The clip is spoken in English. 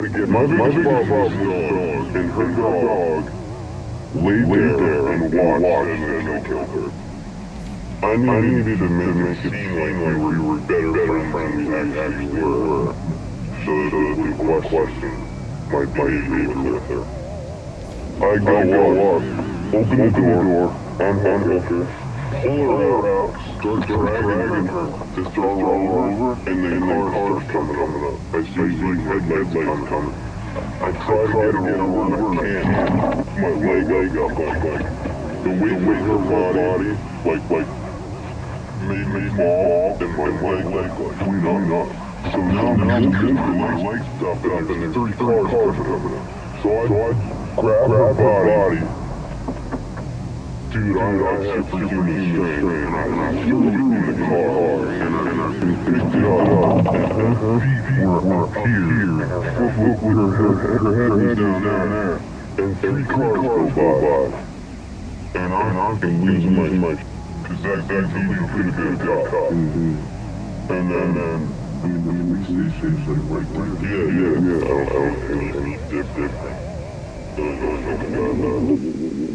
My biggest problem was Dawn and her dog laid there and watched as I killed her. I needed to make it seem like we were better friends than we actually were, so that the question might be able with her. I go up, open the door, unhandle her, pull her out, start dragging her, just all over, and then cars coming up. I see headlights coming. I try to get her over, I can't. My leg up, like the weight of her body, like made me fall, and my leg went up. So now I'm moving, my leg's up, and there's 3 cars coming up. So I grab her body. Dude, I'm superhuman strength, and I threw it in the car, and I picked it up, and her feet were up here, and her head was down there, and 3 cars go by, and I'm losing my, because that dude could have been a cop, and then, I mean, the police station's like right there. Yeah, I don't think it's different.